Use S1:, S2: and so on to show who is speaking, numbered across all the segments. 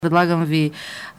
S1: Предлагам ви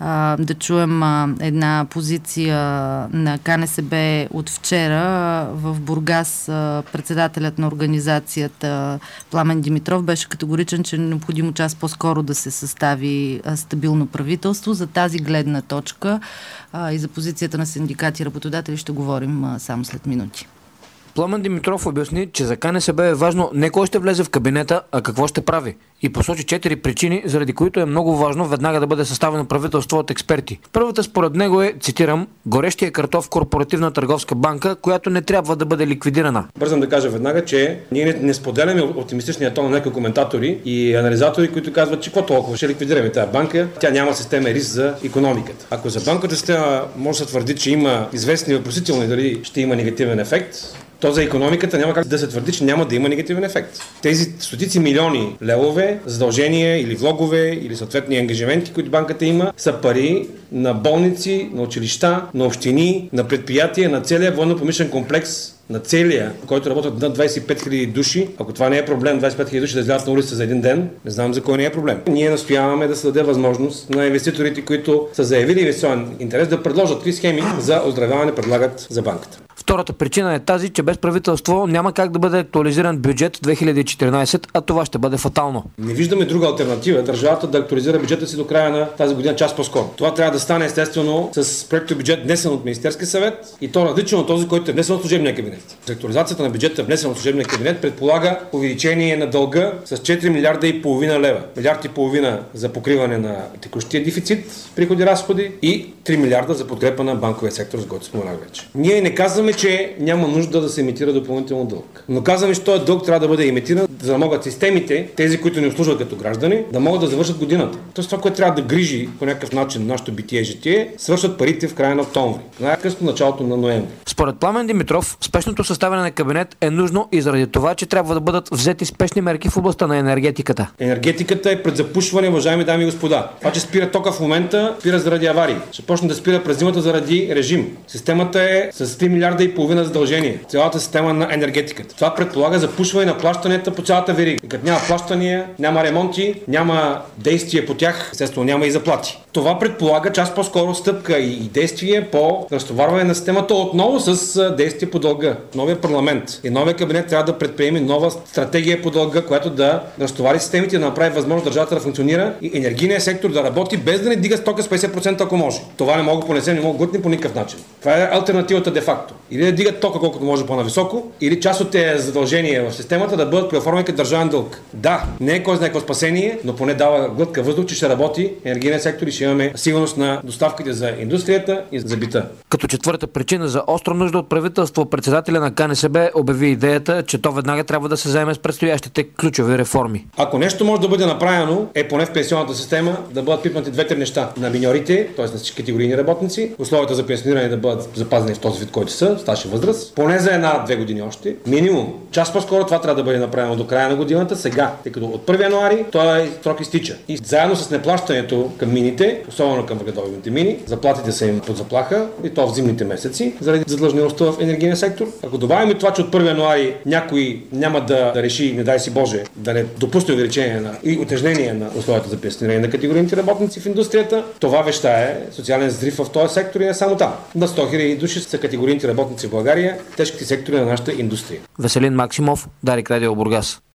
S1: да чуем една позиция на КНСБ от вчера. В Бургас председателят на организацията Пламен Димитров беше категоричен, че е необходимо час по-скоро да се състави стабилно правителство. За тази гледна точка и за позицията на синдикати и работодатели ще говорим само след минути.
S2: Пламен Димитров обясни, че за КНСБ е важно не кой ще влезе в кабинета, а какво ще прави. И посочи 4 причини, заради които е много важно веднага да бъде съставено правителство от експерти. Първата според него е, цитирам, горещия картоф Корпоративна търговска банка, която не трябва да бъде ликвидирана.
S3: Бързам да кажа веднага, че ние не споделяме оптимистичния тон на някои коментатори и анализатори, които казват, че какво толкова ще ликвидираме тази банка, тя няма системен риск за икономиката. Ако за банката система може да се твърди, че има известни въпросителни дали ще има негативен ефект, то за икономиката няма как да се твърди, че няма да има негативен ефект. Тези стотици милиони левове, задължения или влогове или съответни ангажименти, които банката има, са пари на болници, на училища, на общини, на предприятия, на целия военно-промишлен комплекс, на целия, в който работят над 25 000 души. Ако това не е проблем, 25 000 души да излязат на улица за един ден, не знам за кой не е проблем. Ние настояваме да се даде възможност на инвеститорите, които са заявили инвестиционен интерес, да предложат 3 схеми за оздравяване, предлагат за банката.
S2: Втората причина е тази, че без правителство няма как да бъде актуализиран бюджет 2014, а това ще бъде фатално.
S3: Не виждаме друга алтернатива държавата да актуализира бюджета си до края на тази година час по-скоро. Това трябва да стане естествено с проектобюджет внесен от Министерския съвет и то различно от този, който е внесен от служебния кабинет. Актуализацията на бюджета, внесен от служебния кабинет, предполага увеличение на дълга с 4 милиарда и половина лева. Милиард и половина за покриване на текущия дефицит, приходи-разходи и 3 милиарда за подкрепа на банковия сектор, за който споменах вече. Ние не казваме, че няма нужда да се емитира допълнително дълг. Но казваме, че този дълг трябва да бъде емитиран, за да могат системите, тези, които ни обслужват като граждани, да могат да завършат годината. Тоест това, което трябва да грижи по някакъв начин нашето битие и житие, свършат парите в края на октомври. Най-късно началото на ноември.
S2: Според Пламен Димитров, спешното съставяне на кабинет е нужно и заради това, че трябва да бъдат взети спешни мерки в областта на енергетиката.
S3: Енергетиката е пред запушване, уважаеми дами и господа. Това, че спира тока в момента, спира заради аварии. Ще почне да спира през зимата заради режим. Системата е с 3 милиарда и половина задължение. Цялата система на енергетиката. Това предполага запушване на плащанията по цялата верига. И като няма плащания, няма ремонти, няма действия по тях, естествено няма и заплати. Това предполага час по-скоро стъпка и действие по разтоварване на системата отново с действие по дълга. Новия парламент и новия кабинет трябва да предприеме нова стратегия по дълга, която да разтовари системите, да направи възможност държавата да функционира и енергийния сектор да работи без да не дига стока с 50%, ако може. Това не мога да понесем, не мога да глътне по никакъв начин. Това е алтернативата де-факто. Или да дигат тока колкото може по-нависоко, или част от тези задължения в системата да бъдат преоформени като държавен дълг. Да, не е кой знае какво спасение, но поне дава глътка въздух, че ще работи енергийният сектор и ще имаме сигурност на доставките за индустрията и за бита.
S2: Като четвърта причина за остра нужда от правителство, председателя на КНСБ обяви идеята, че то веднага трябва да се заеме с предстоящите ключови реформи.
S3: Ако нещо може да бъде направено, е поне в пенсионната система да бъдат пипнати 2-3 неща. На миньорите, т.е. на всички категорийни работници, условията за пенсиониране да бъдат запазени в този вид, който са, стаж и възраст, поне за 1-2 години още. Минимум. Час по-скоро това трябва да бъде направено до края на годината, сега, тъй като от 1 януари този срок изтича. И заедно с неплащането към мините, особено към въгледобивните мини, заплатите са им под заплаха и то в зимните месеци, заради задлъжнялостта в енергийния сектор. Ако добавим това, че от 1 януари някой няма да реши, не дай си Боже, да не допусне увеличение и утежнение на условията за пенсиониране на категорийните работници в индустрията, това вещае социален взрив в този сектор и не само там. На 100 000 души са категорийните работници в България, тежките сектори на нашата индустрия.
S2: Веселин Максимов, Дарик Радио Бургас.